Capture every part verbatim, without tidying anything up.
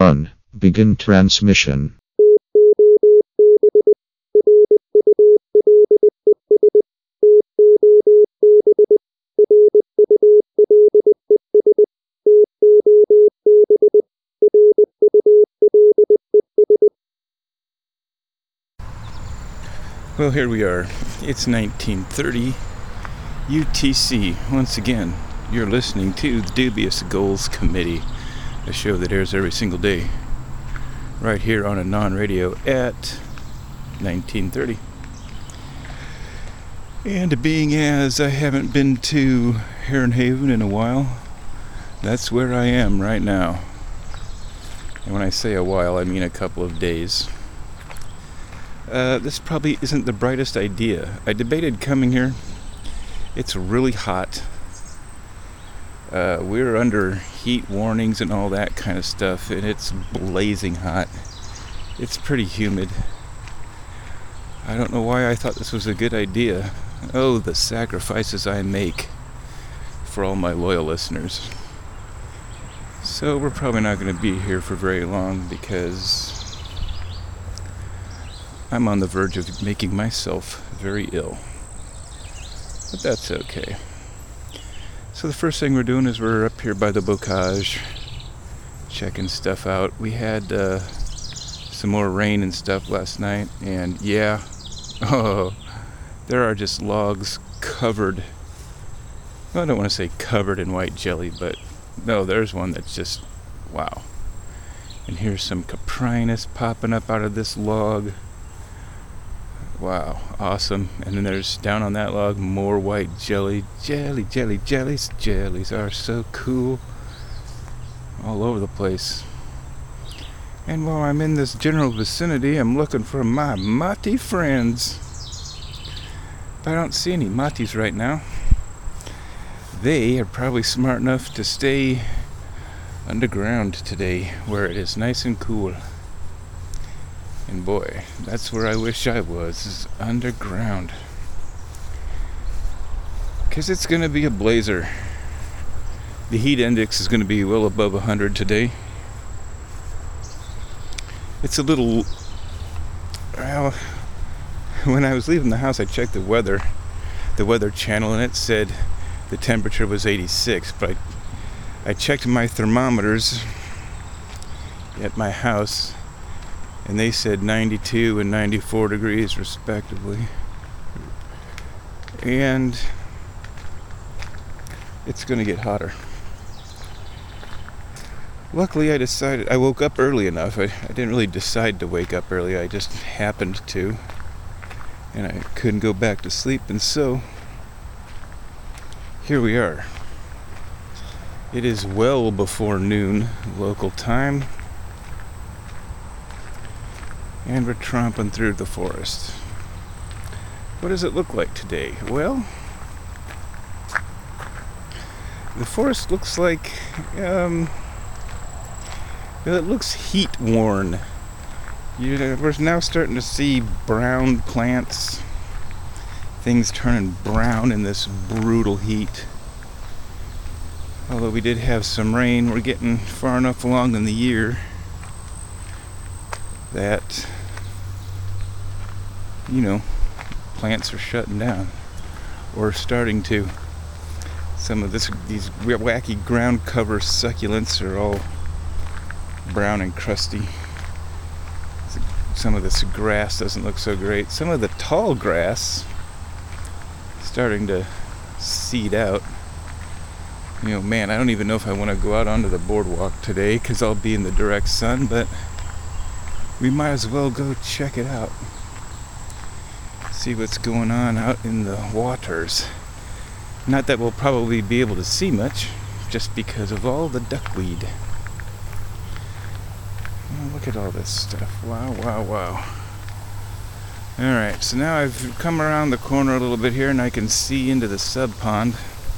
one. Begin transmission. Well, here we are. It's nineteen thirty U T C. Once again, you're listening to the Dubious Goals Committee, a show that airs every single day right here on a non-radio at nineteen thirty. And being as I haven't been to Heron Haven in a while, that's where I am right now. And when I say a while, I mean a couple of days. Uh, this probably isn't the brightest idea. I debated coming here. It's really hot. Uh, we're under heat warnings and all that kind of stuff, and it's blazing hot. It's pretty humid. I don't know why I thought this was a good idea. Oh, the sacrifices I make for all my loyal listeners. So we're probably not going to be here for very long because I'm on the verge of making myself very ill. But that's okay. So the first thing we're doing is we're up here by the bocage, checking stuff out. We had uh, some more rain and stuff last night, and yeah, oh, there are just logs covered. Well, I don't want to say covered in white jelly, but no, there's one that's just, wow. And here's some Caprinus popping up out of this log. Wow, awesome. And then there's, down on that log, more white jelly. Jelly, jelly, jellies. Jellies are so cool. All over the place. And while I'm in this general vicinity, I'm looking for my Mati friends. But I don't see any Matis right now. They are probably smart enough to stay underground today, where it is nice and cool. And boy, that's where I wish I was, is underground. Because it's going to be a blazer. The heat index is going to be well above one hundred today. It's a little... Well, when I was leaving the house, I checked the weather, the weather channel, and it said the temperature was eighty-six. But I, I checked my thermometers at my house, and they said ninety-two and ninety-four degrees respectively. And it's going to get hotter. Luckily, I decided, I woke up early enough. I, I didn't really decide to wake up early. I just happened to. And I couldn't go back to sleep. And so, here we are. It is well before noon local time. And we're tromping through the forest. What does it look like today? Well, the forest looks like, um, well, it looks heat worn. You know, we're now starting to see brown plants, things turning brown in this brutal heat. Although we did have some rain, we're getting far enough along in the year that, you know, plants are shutting down or starting to. Some of this, these wacky ground cover succulents are all brown and crusty. Some of this grass doesn't look so great. Some of the tall grass starting to seed out. You know, man, I don't even know if I want to go out onto the boardwalk today because I'll be in the direct sun, but we might as well go check it out. See what's going on out in the waters. Not that we'll probably be able to see much, just because of all the duckweed. Oh, look at all this stuff. Wow, wow, wow. Alright, so now I've come around the corner a little bit here and I can see into the sub pond.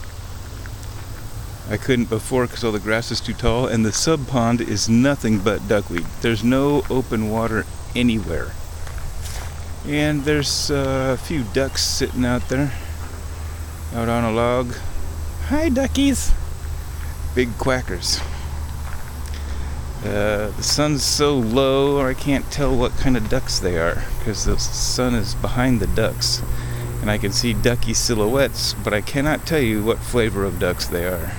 I couldn't before because all the grass is too tall, and the sub pond is nothing but duckweed. There's no open water anywhere. And there's uh, a few ducks sitting out there, out on a log. Hi, duckies! Big quackers. Uh, the sun's so low, I can't tell what kind of ducks they are, because the sun is behind the ducks. And I can see ducky silhouettes, but I cannot tell you what flavor of ducks they are.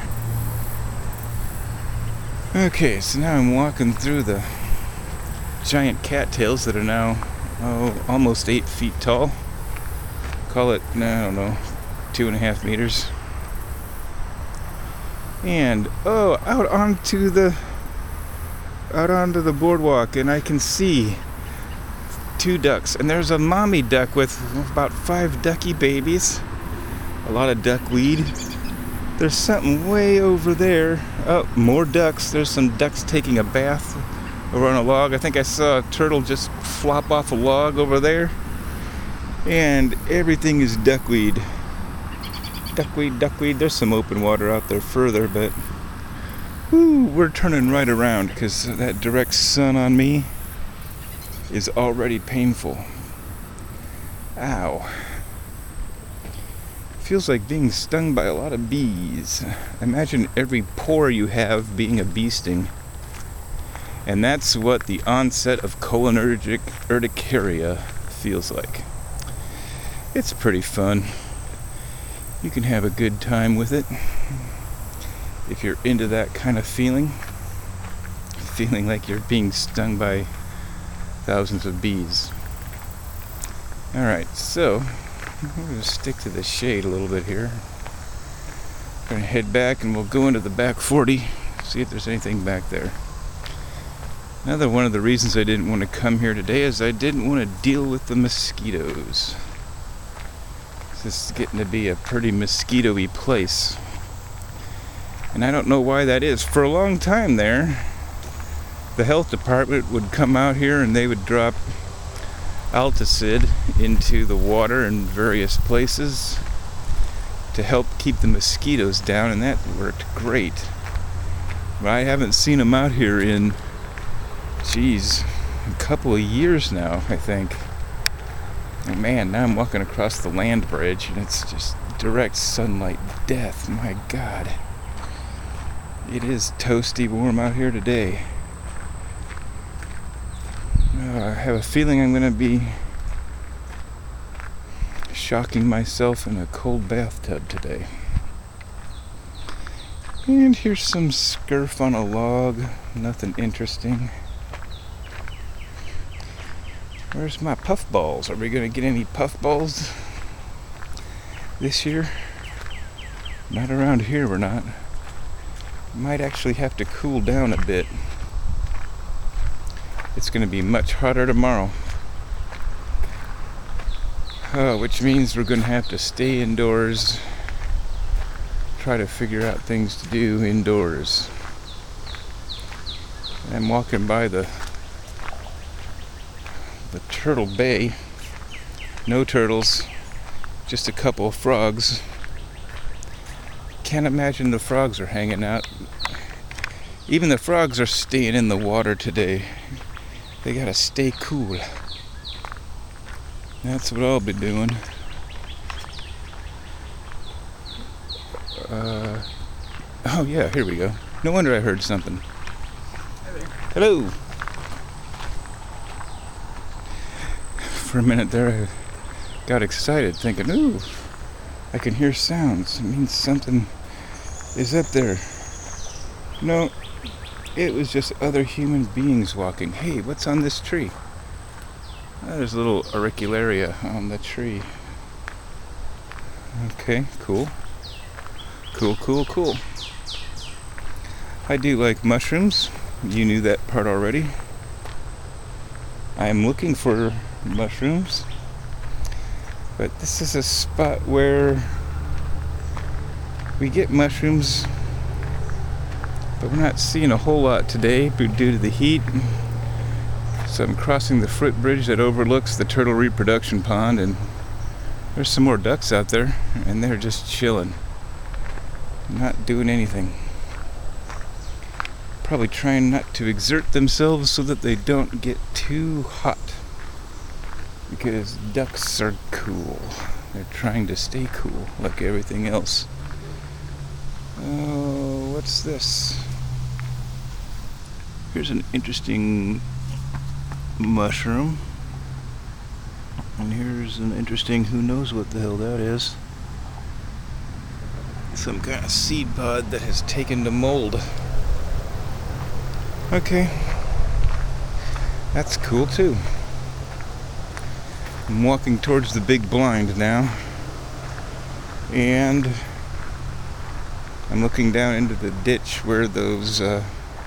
Okay, so now I'm walking through the giant cattails that are now, oh, almost eight feet tall. Call it, no, I don't know, two and a half meters. And, oh, out onto the, out onto the boardwalk, and I can see two ducks, and there's a mommy duck with about five ducky babies. A lot of duckweed. There's something way over there. Oh, more ducks. There's some ducks taking a bath over on a log. I think I saw a turtle just flop off a log over there. And everything is duckweed. Duckweed, duckweed. There's some open water out there further, but whoo, we're turning right around because that direct sun on me is already painful. Ow. Feels like being stung by a lot of bees. Imagine every pore you have being a bee sting. And that's what the onset of cholinergic urticaria feels like. It's pretty fun. You can have a good time with it if you're into that kind of feeling. Feeling like you're being stung by thousands of bees. Alright, so I'm going to stick to the shade a little bit here. I'm going to head back and we'll go into the back forty, see if there's anything back there. Another one of the reasons I didn't want to come here today is I didn't want to deal with the mosquitoes. This is getting to be a pretty mosquito-y place. And I don't know why that is. For a long time there, the health department would come out here and they would drop Alticid into the water in various places to help keep the mosquitoes down, and that worked great. But I haven't seen them out here in, geez, a couple of years now, I think. And man, now I'm walking across the land bridge and it's just direct sunlight death. My God. It is toasty warm out here today. Uh, I have a feeling I'm going to be shocking myself in a cold bathtub today. And here's some scurf on a log. Nothing interesting. Where's my puffballs? Are we going to get any puffballs this year? Not around here, we're not. Might actually have to cool down a bit. It's going to be much hotter tomorrow. Oh, which means we're going to have to stay indoors. Try to figure out things to do indoors. I'm walking by the the Turtle Bay. No turtles, just a couple of frogs. Can't imagine the frogs are hanging out. Even the frogs are staying in the water today. They gotta stay cool. That's what I'll be doing. Uh, oh yeah, here we go. No wonder I heard something. Hello. For a minute there, I got excited, thinking, ooh, I can hear sounds. It means something is up there. No, it was just other human beings walking. Hey, what's on this tree? Oh, there's a little auricularia on the tree. Okay, cool. Cool, cool, cool. I do like mushrooms. You knew that part already. I am looking for mushrooms, but this is a spot where we get mushrooms, but we're not seeing a whole lot today due to the heat. So I'm crossing the footbridge that overlooks the turtle reproduction pond, and there's some more ducks out there, and they're just chilling, not doing anything. Probably trying not to exert themselves so that they don't get too hot, because ducks are cool. They're trying to stay cool like everything else. Oh, what's this? Here's an interesting mushroom. And here's an interesting, who knows what the hell that is. Some kind of seed pod that has taken to mold. Okay. That's cool too. I'm walking towards the big blind now. And I'm looking down into the ditch where those uh,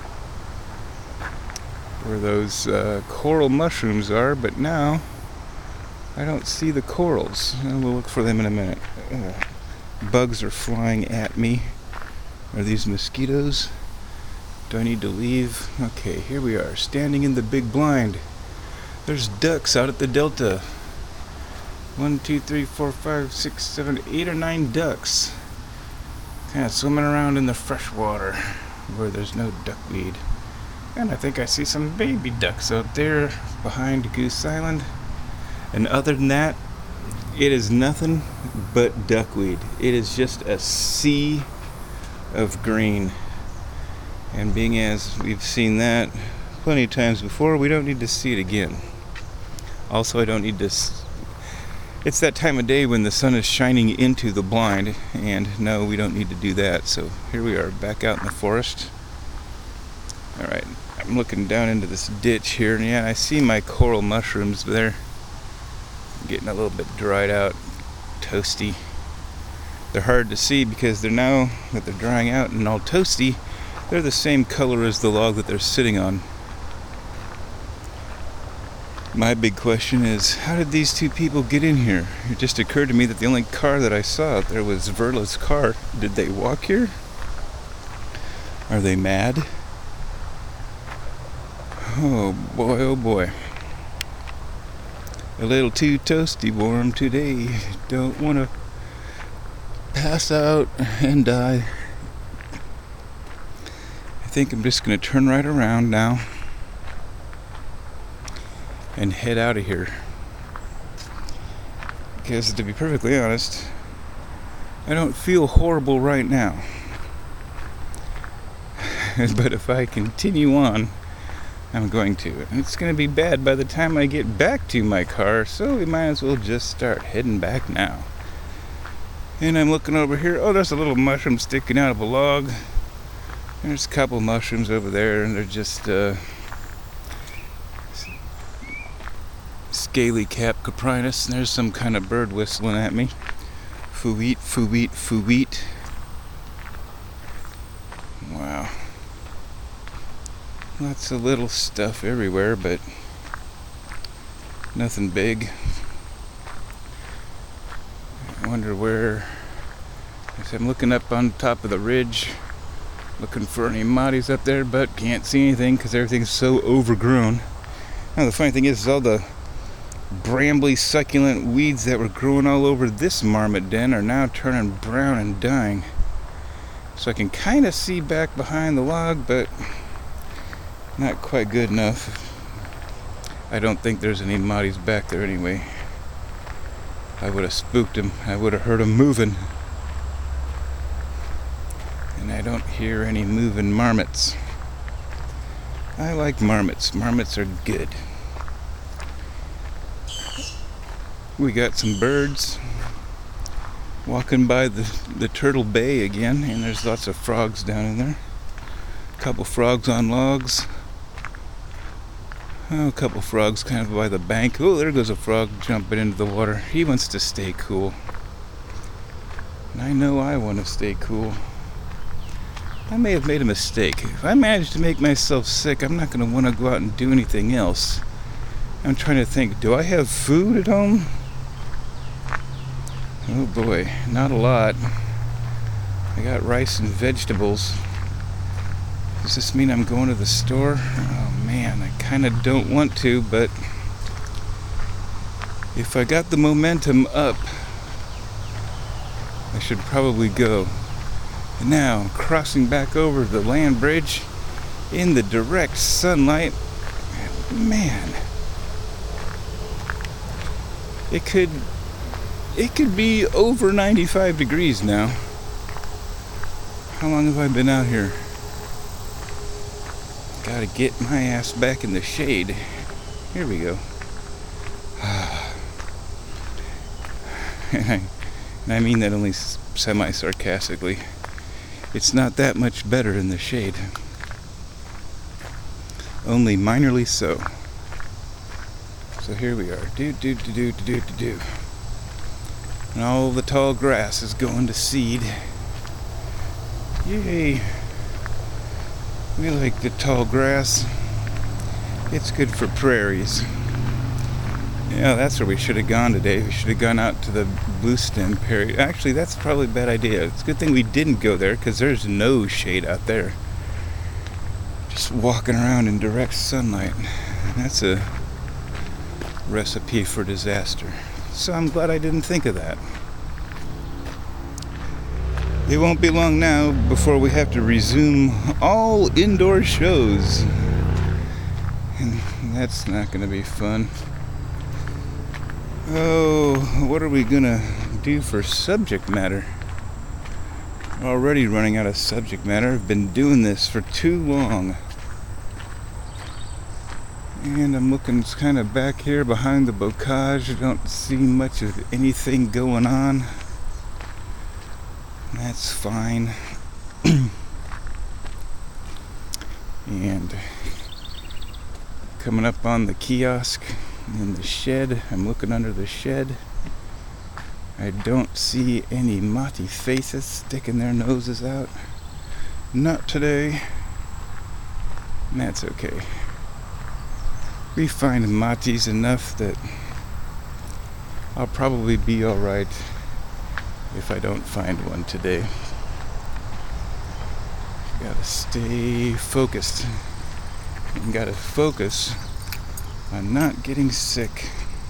where those uh, coral mushrooms are, but now I don't see the corals. We'll look for them in a minute. Uh, bugs are flying at me. Are these mosquitoes? Do I need to leave? Okay, here we are, standing in the big blind. There's ducks out at the delta. One, two, three, four, five, six, seven, eight or nine ducks. Kind of swimming around in the fresh water where there's no duckweed. And I think I see some baby ducks out there behind Goose Island. And other than that, it is nothing but duckweed. It is just a sea of green. And being as we've seen that plenty of times before, we don't need to see it again. Also, I don't need to... S- it's that time of day when the sun is shining into the blind, and no, we don't need to do that. So here we are, back out in the forest. Alright, I'm looking down into this ditch here, and yeah, I see my coral mushrooms there. Getting a little bit dried out, toasty. They're hard to see because they're now that they're drying out and all toasty, they're the same color as the log that they're sitting on. My big question is, how did these two people get in here? It just occurred to me that the only car that I saw out there was Verla's car. Did they walk here? Are they mad? Oh boy, oh boy. A little too toasty warm today. Don't want to pass out and die. I think I'm just going to turn right around now and head out of here. Because to be perfectly honest, I don't feel horrible right now. But if I continue on, I'm going to. And it's going to be bad by the time I get back to my car, so we might as well just start heading back now. And I'm looking over here. Oh, there's a little mushroom sticking out of a log. There's a couple mushrooms over there, and they're just uh, scaly cap coprinus. And there's some kind of bird whistling at me. Foo-eat, foo-eat, foo-eat. Wow. Lots of little stuff everywhere, but nothing big. I wonder where... I'm looking up on top of the ridge, looking for any Mahdi's up there, but can't see anything because everything's so overgrown. Now the funny thing is, is all the brambly succulent weeds that were growing all over this marmot den are now turning brown and dying. So I can kind of see back behind the log, but not quite good enough. I don't think there's any Mahdi's back there anyway. I would have spooked him. I would have heard him moving. And I don't hear any moving marmots. I like marmots. Marmots are good. We got some birds walking by the, the Turtle Bay again, and there's lots of frogs down in there. A couple frogs on logs. Oh, a couple frogs kind of by the bank. Oh, there goes a frog jumping into the water. He wants to stay cool. And I know I want to stay cool. I may have made a mistake. If I manage to make myself sick, I'm not going to want to go out and do anything else. I'm trying to think, do I have food at home? Oh boy, not a lot. I got rice and vegetables. Does this mean I'm going to the store? Oh man, I kind of don't want to, but if I got the momentum up, I should probably go. And now I'm crossing back over the land bridge in the direct sunlight. Man, it could it could be over ninety-five degrees now. How long have I been out here? Gotta get my ass back in the shade. Here we go. and, I, and I mean that only semi-sarcastically. It's not that much better in the shade. Only minorly so. So here we are. Do do do do do do do. And all the tall grass is going to seed. Yay! We like the tall grass. It's good for prairies. Yeah, that's where we should have gone today. We should have gone out to the blue stem prairie. Actually, that's probably a bad idea. It's a good thing we didn't go there because there's no shade out there. Just walking around in direct sunlight. That's a recipe for disaster. So I'm glad I didn't think of that. It won't be long now before we have to resume all indoor shows. And that's not going to be fun. Oh, what are we going to do for subject matter? Already running out of subject matter. I've been doing this for too long. And I'm looking kind of back here behind the bocage. I don't see much of anything going on. That's fine. And coming up on the kiosk in the shed. I'm looking under the shed. I don't see any Mati faces sticking their noses out. Not today. And that's okay. We find Matis enough that I'll probably be alright if I don't find one today. Gotta stay focused. And gotta focus on not getting sick.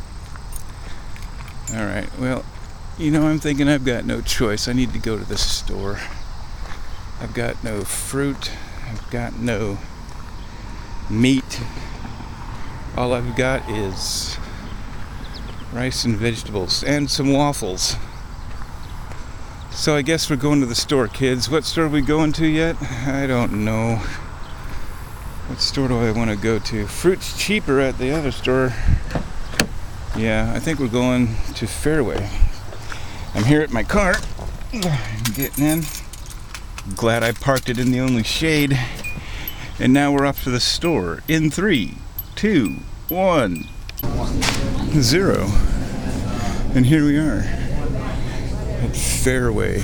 Alright, well, you know, I'm thinking I've got no choice. I need to go to the store. I've got no fruit. I've got no meat. All I've got is rice and vegetables and some waffles. So I guess we're going to the store, kids. What store are we going to yet? I don't know. What store do I want to go to? Fruit's cheaper at the other store. Yeah, I think we're going to Fairway. I'm here at my car. I'm getting in. Glad I parked it in the only shade. And now we're off to the store in three, two, one, zero. And here we are at Fairway.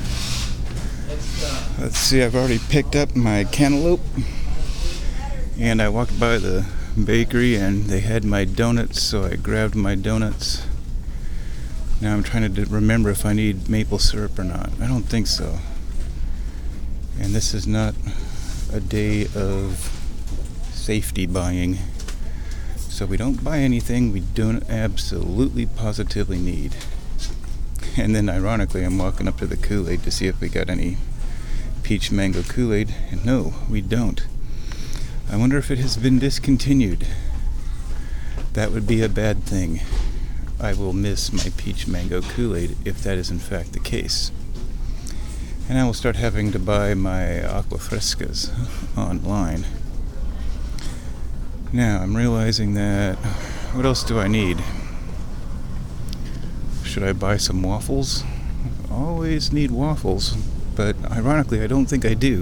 Let's see, I've already picked up my cantaloupe. And I walked by the bakery and they had my donuts, so I grabbed my donuts. Now I'm trying to remember if I need maple syrup or not. I don't think so. And this is not a day of safety buying. So we don't buy anything we don't absolutely positively need. And then ironically, I'm walking up to the Kool-Aid to see if we got any peach mango Kool-Aid. And no, we don't. I wonder if it has been discontinued. That would be a bad thing. I will miss my peach mango Kool-Aid if that is in fact the case. And I will start having to buy my Aqua Frescas online. Now, I'm realizing that... What else do I need? Should I buy some waffles? I always need waffles, but ironically I don't think I do.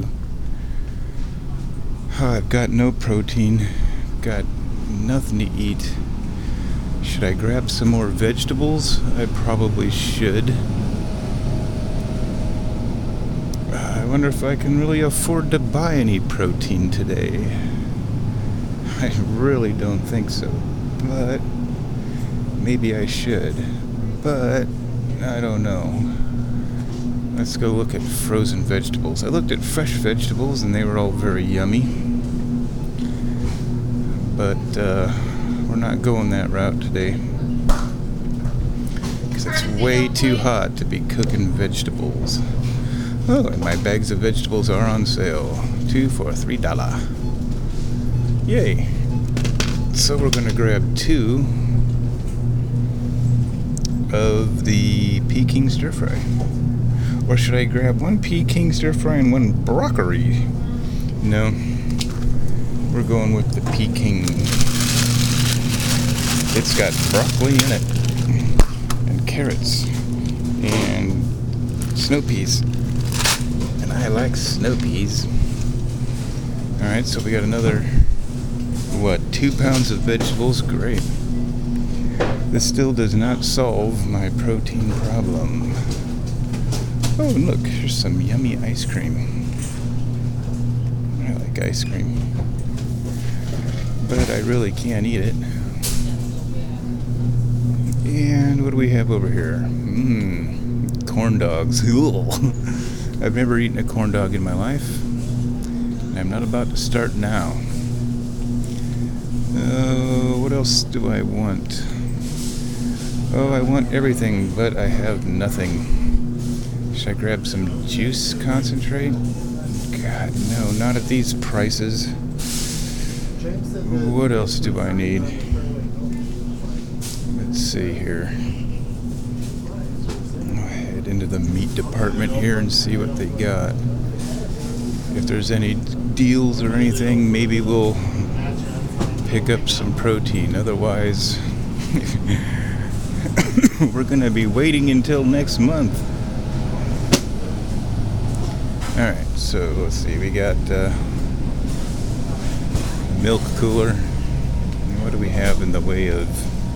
Oh, I've got no protein, got nothing to eat. Should I grab some more vegetables? I probably should. I wonder if I can really afford to buy any protein today. I really don't think so, but maybe I should. But I don't know. Let's go look at frozen vegetables. I looked at fresh vegetables and they were all very yummy. But uh, we're not going that route today. Because it's way too hot to be cooking vegetables. Oh, and my bags of vegetables are on sale. Two for three dollar. Yay. So we're going to grab two of the Peking stir fry. Or should I grab one Peking stir fry and one broccoli? No. We're going with the Peking. It's got broccoli in it, and carrots, and snow peas. And I like snow peas. Alright, so we got another, what, two pounds of vegetables? Great. This still does not solve my protein problem. Oh, and look, here's some yummy ice cream. I like ice cream, but I really can't eat it. And what do we have over here? Mmm, corn dogs. I've never eaten a corn dog in my life, and I'm not about to start now. Uh, what else do I want? Oh, I want everything, but I have nothing. Should I grab some juice concentrate? God, no, not at these prices. What else do I need? Let's see here. I'll head into the meat department here and see what they got. If there's any deals or anything, maybe we'll pick up some protein. Otherwise, we're going to be waiting until next month. Alright, so let's see, we got uh, milk cooler. What do we have in the way of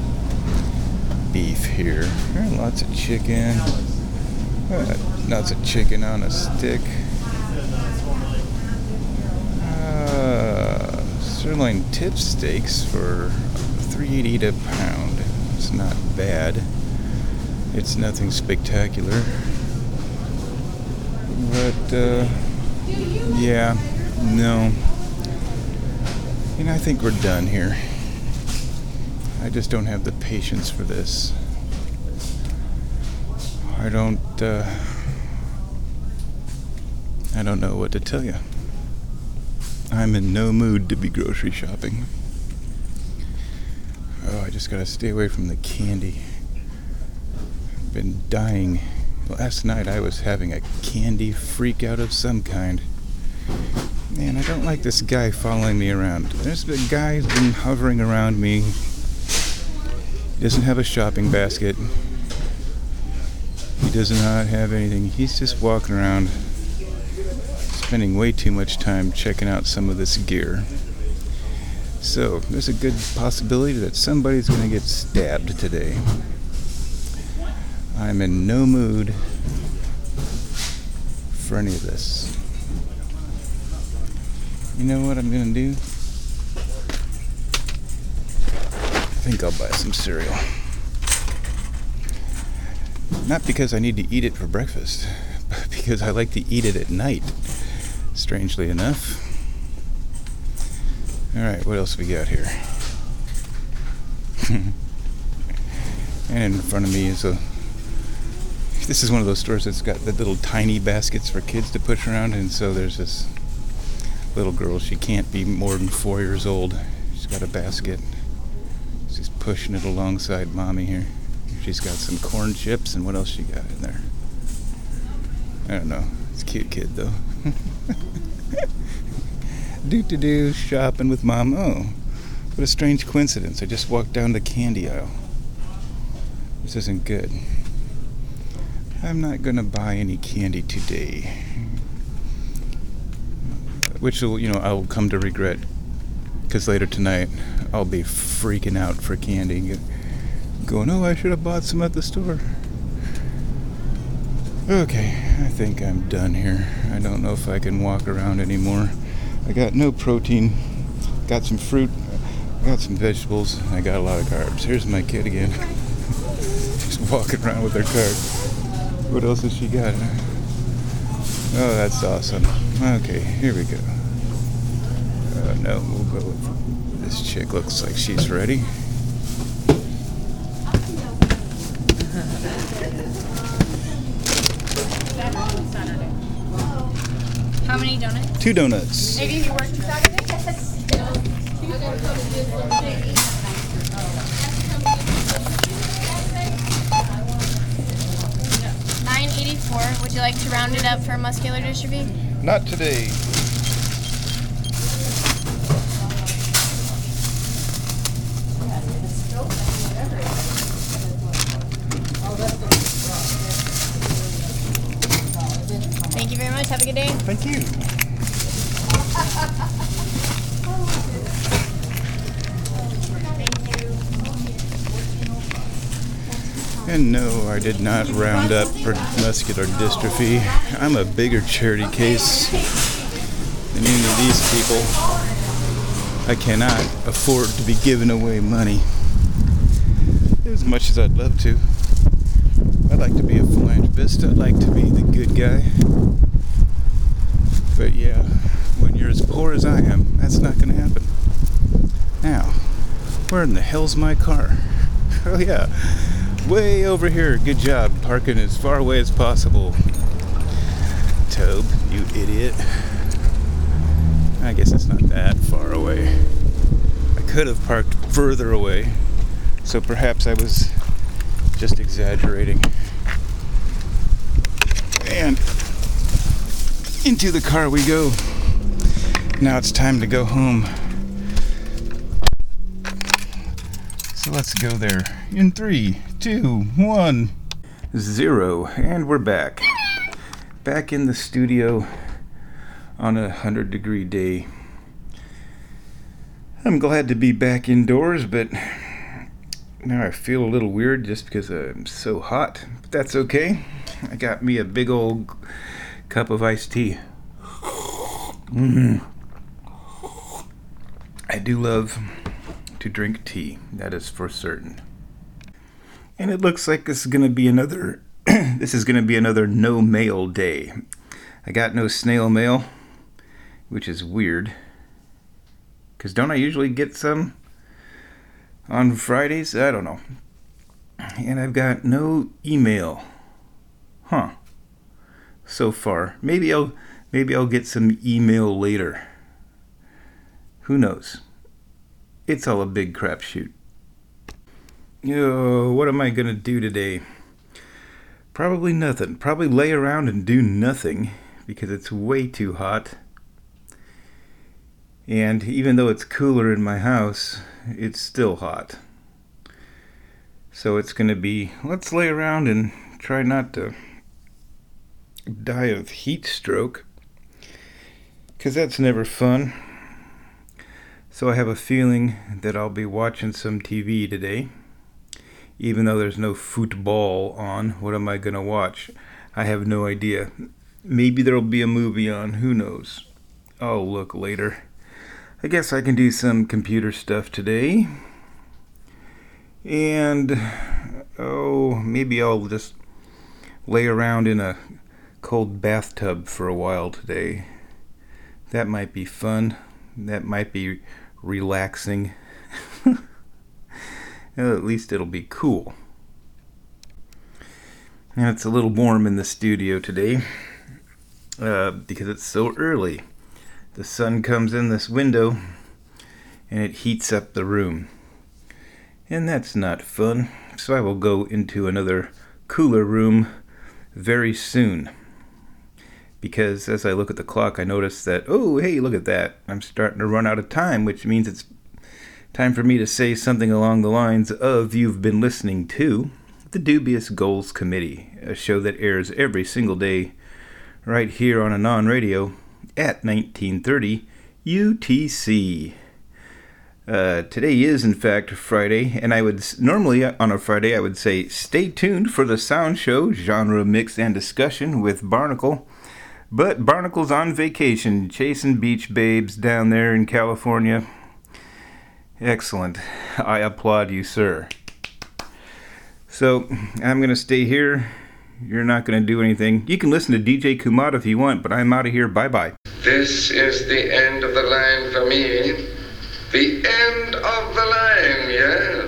beef here? Uh, lots of chicken. Uh, lots of chicken on a stick. Uh, sirloin tip steaks for three eighty a pound. It's not bad. It's nothing spectacular. But, uh, yeah, no. You know, I think we're done here. I just don't have the patience for this. I don't, uh, I don't know what to tell you. I'm in no mood to be grocery shopping. Oh, I just gotta stay away from the candy. I've been dying. Last night I was having a candy freak out of some kind. Man, I don't like this guy following me around. There's a guy who's been hovering around me. He doesn't have a shopping basket. He does not have anything. He's just walking around, spending way too much time checking out some of this gear. So, there's a good possibility that somebody's going to get stabbed today. I'm in no mood for any of this. You know what I'm gonna do? I think I'll buy some cereal. Not because I need to eat it for breakfast, but because I like to eat it at night, strangely enough. Alright, what else we got here? And in front of me is a This is one of those stores that's got the little tiny baskets for kids to push around, and so there's this little girl. She can't be more than four years old. She's got a basket. She's pushing it alongside mommy here. She's got some corn chips, and what else she got in there? I don't know. It's a cute kid, though. Do-to-do, shopping with mom. Oh, what a strange coincidence. I just walked down the candy aisle. This isn't good. I'm not going to buy any candy today. Which will, you know, I will come to regret. Because later tonight, I'll be freaking out for candy. Going, oh, I should have bought some at the store. Okay, I think I'm done here. I don't know if I can walk around anymore. I got no protein. Got some fruit. Got some vegetables. I got a lot of carbs. Here's my kid again. Just walking around with her cart. What else has she got? Oh, that's awesome. Okay, here we go. Uh, no, we'll go with this chick. Looks like she's ready. How many donuts? Two donuts. Maybe if you work Saturday? nine eighty-four. Would you like to round it up for muscular dystrophy? Not today. Thank you. And no, I did not round up for muscular dystrophy. I'm a bigger charity case than any of these people. I cannot afford to be giving away money as much as I'd love to. I'd like to be a philanthropist. I'd like to be the good guy. But yeah, when you're as poor as I am, that's not going to happen. Now, where in the hell's my car? Oh yeah, way over here. Good job parking as far away as possible. Tobe, you idiot. I guess it's not that far away. I could have parked further away, so perhaps I was just exaggerating. And into the car we go. Now it's time to go home. So let's go there in three, two, one, zero, and we're back. Back in the studio on a hundred degree day. I'm glad to be back indoors, but now I feel a little weird just because I'm so hot. But that's okay. I got me a big old cup of iced tea. Mm-hmm. I do love to drink tea, that is for certain. And it looks like this is gonna be another this is gonna be another no mail day. I got no snail mail, which is weird, because don't I usually get some on Fridays? I don't know. And I've got no email. Huh. So far. Maybe I'll maybe I'll get some email later. Who knows? It's all a big crapshoot. Yo, what am I gonna do today? Probably nothing. Probably lay around and do nothing because it's way too hot. And even though it's cooler in my house, it's still hot. So it's gonna be, let's lay around and try not to die of heat stroke, because that's never fun. So I have a feeling that I'll be watching some T V today, even though there's no football on. What am I gonna watch? I have no idea. Maybe there'll be a movie on, who knows? I'll look later. I guess I can do some computer stuff today. And oh, maybe I'll just lay around in a cold bathtub for a while today. That might be fun. That might be relaxing. Well, at least it'll be cool. And it's a little warm in the studio today uh, because it's so early. The sun comes in this window and it heats up the room. And that's not fun. So I will go into another cooler room very soon. Because as I look at the clock, I notice that, oh, hey, look at that. I'm starting to run out of time, which means it's time for me to say something along the lines of, you've been listening to The Dubious Goals Committee, a show that airs every single day right here on Anon Radio at nineteen thirty U T C. Uh, today is, in fact, Friday, and I would, normally on a Friday, I would say, stay tuned for the Sound Show, genre mix and discussion with Barnacle. But Barnacle's on vacation, chasing beach babes down there in California. Excellent. I applaud you, sir. So, I'm going to stay here. You're not going to do anything. You can listen to D J Kumad if you want, but I'm out of here. Bye-bye. This is the end of the line for me. The end of the line, yes.